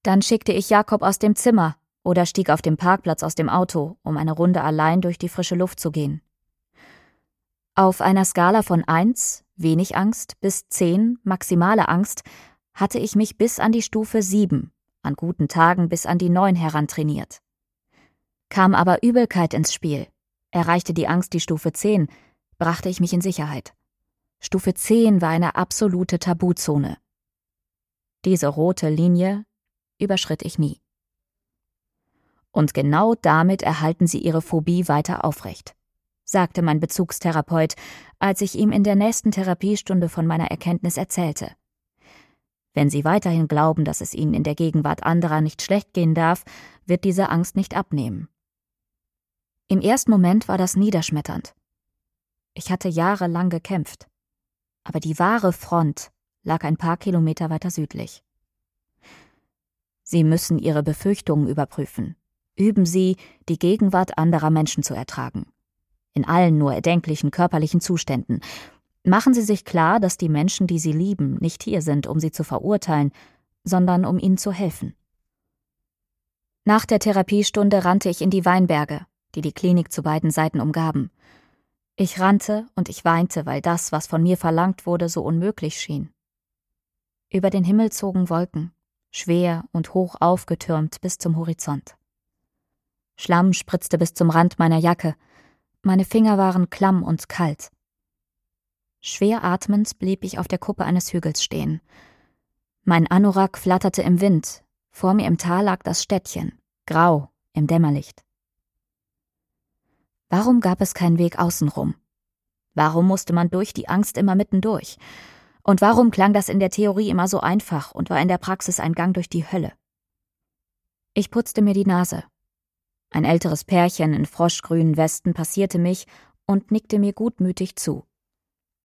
Dann schickte ich Jakob aus dem Zimmer oder stieg auf dem Parkplatz aus dem Auto, um eine Runde allein durch die frische Luft zu gehen. Auf einer Skala von 1, wenig Angst, bis 10, maximale Angst, hatte ich mich bis an die Stufe 7, an guten Tagen bis an die 9 herantrainiert. Kam aber Übelkeit ins Spiel, erreichte die Angst die Stufe 10, brachte ich mich in Sicherheit. Stufe 10 war eine absolute Tabuzone. Diese rote Linie überschritt ich nie. Und genau damit erhalten Sie Ihre Phobie weiter aufrecht, sagte mein Bezugstherapeut, als ich ihm in der nächsten Therapiestunde von meiner Erkenntnis erzählte. Wenn Sie weiterhin glauben, dass es Ihnen in der Gegenwart anderer nicht schlecht gehen darf, wird diese Angst nicht abnehmen. Im ersten Moment war das niederschmetternd. Ich hatte jahrelang gekämpft, aber die wahre Front lag ein paar Kilometer weiter südlich. Sie müssen Ihre Befürchtungen überprüfen. Üben Sie, die Gegenwart anderer Menschen zu ertragen. In allen nur erdenklichen körperlichen Zuständen. Machen Sie sich klar, dass die Menschen, die Sie lieben, nicht hier sind, um Sie zu verurteilen, sondern um Ihnen zu helfen. Nach der Therapiestunde rannte ich in die Weinberge, die die Klinik zu beiden Seiten umgaben. Ich rannte und ich weinte, weil das, was von mir verlangt wurde, so unmöglich schien. Über den Himmel zogen Wolken, schwer und hoch aufgetürmt bis zum Horizont. Schlamm spritzte bis zum Rand meiner Jacke. Meine Finger waren klamm und kalt. Schwer atmend blieb ich auf der Kuppe eines Hügels stehen. Mein Anorak flatterte im Wind. Vor mir im Tal lag das Städtchen, grau im Dämmerlicht. Warum gab es keinen Weg außenrum? Warum musste man durch die Angst immer mittendurch? Und warum klang das in der Theorie immer so einfach und war in der Praxis ein Gang durch die Hölle? Ich putzte mir die Nase. Ein älteres Pärchen in froschgrünen Westen passierte mich und nickte mir gutmütig zu.